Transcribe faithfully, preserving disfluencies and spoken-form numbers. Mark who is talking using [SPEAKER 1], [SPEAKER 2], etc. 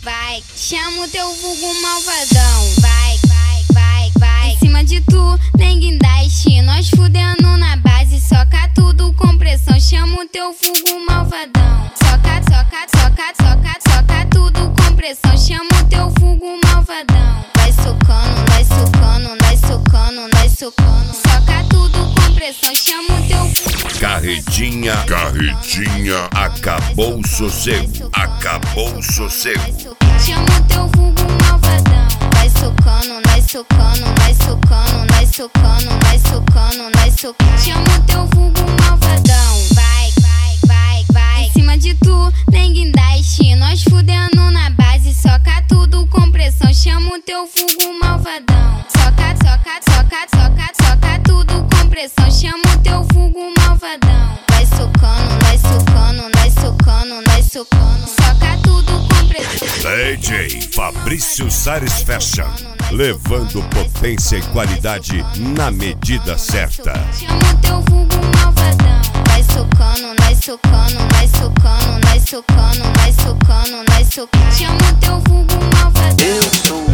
[SPEAKER 1] vai, chama o teu vulgo malvadão. Vai, vai, vai, vai, em cima de tu, nem guindaste. Nós fudendo na base, soca tudo com pressão. Chama o teu vulgo malvadão. Soca, soca, soca, soca, soca tudo com pressão. Chama o teu vulgo malvadão. Vai socando, vai socando, vai socando, vai socando. Soca tudo com pressão. Chama o teu
[SPEAKER 2] Carretinha, carretinha, acabou o sossego, acabou o sossego.
[SPEAKER 1] Chama o teu vulgo malvadão. Vai socando, vai socando, vai socando, vai socando, vai socando, vai socando. Chama o teu vulgo malvadão. Vai, vai, vai, vai, em cima de tu, nem guindaste. Nós fudendo na base, soca tudo com pressão. Chama o teu vulgo malvadão. Soca, soca, soca, soca, soca tudo com pressão. Chama o teu vulgo malvadão. Vai socando, vai socando, vai socando, vai socando. Soca tudo com pressão.
[SPEAKER 2] D J Fabrício Sares Fashion, levando potência e qualidade na medida certa.
[SPEAKER 1] Chama o teu vulgo malvadão. Vai socando, vai socando, vai socando, vai socando, vai socando, vai socando. Chama o teu vulgo malvadão.
[SPEAKER 3] Eu sou